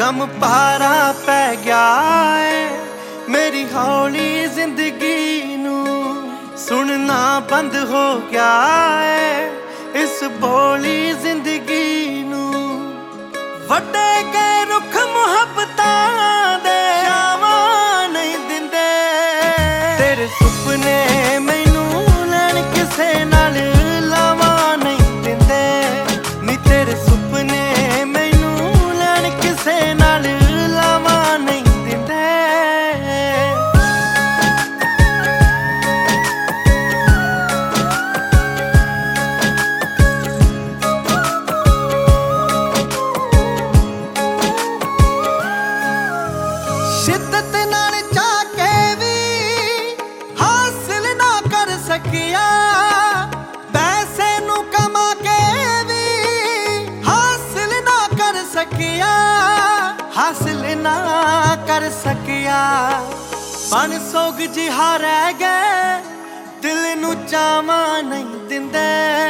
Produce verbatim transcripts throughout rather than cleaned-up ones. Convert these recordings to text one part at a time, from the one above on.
दम पारा पै गया है मेरी हौली जिंदगी नू, सुनना बंद हो गया है इस बोली जिंदगी नू। वड्डे के रुख मुहब्बतां दे छावां नहीं दिंदे, तेरे सुपने मैनू लैण किसे नाल लावां नहीं दिंदे, नी तेरे सुपने मैनू लैण किसे नाल लावां नहीं दिंदे। शिद्दत नाल चाह के भी हासिल ना कर सकिया, पैसे नू कमा के भी हासिल ना कर सकिया, हासिल ना कर सकिया। बन सोग जिहा रह गए दिल नू चावां नहीं दिंदे,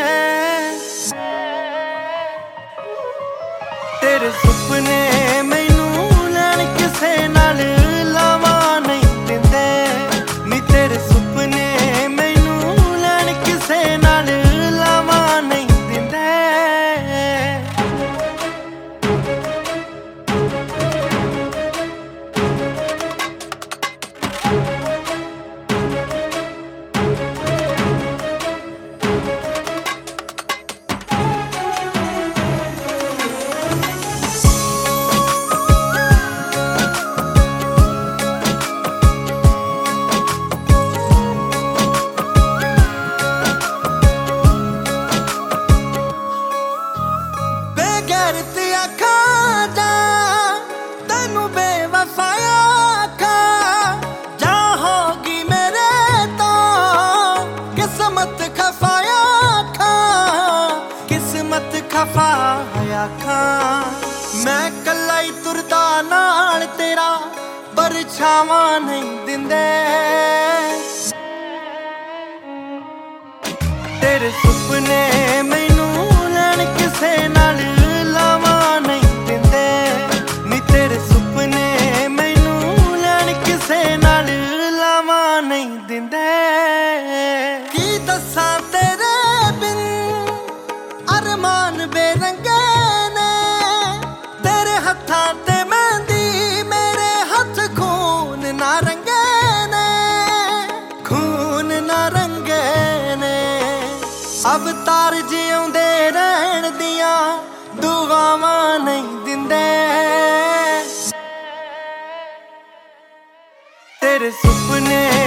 तेरे सुपने मैनू लैण किसे नाल लावां नहीं दिंदे, नी तेरे सुपने मैनू लैण किसे नाल लावां नहीं दिंदे। बेगैरती आखां जा तैनू बेवफाया आखां, जा होगी मेरे तो किस्मत खफाया आखां, किस्मत खफाया आखां। मैं कल्ला ही तुरदा नाल तेरा परछावां नहीं दिंदे, तेरे सुपने मैनू लैण किसे नाल लावां नहीं दिंदे, नी तेरे सुपने मैनू लैण किसे नाल लावां नहीं दिंदे। की दस्सां तेरे बिन अरमान बेरंगे ने, तेरे हत्थां ते मेहंदी मेरे हत्थ खून ना रंगे ने, खून ना रंगे ने। अवतार जिउंदे रहण दियां दुआवां नहीं दिंदे, तेरे सुपने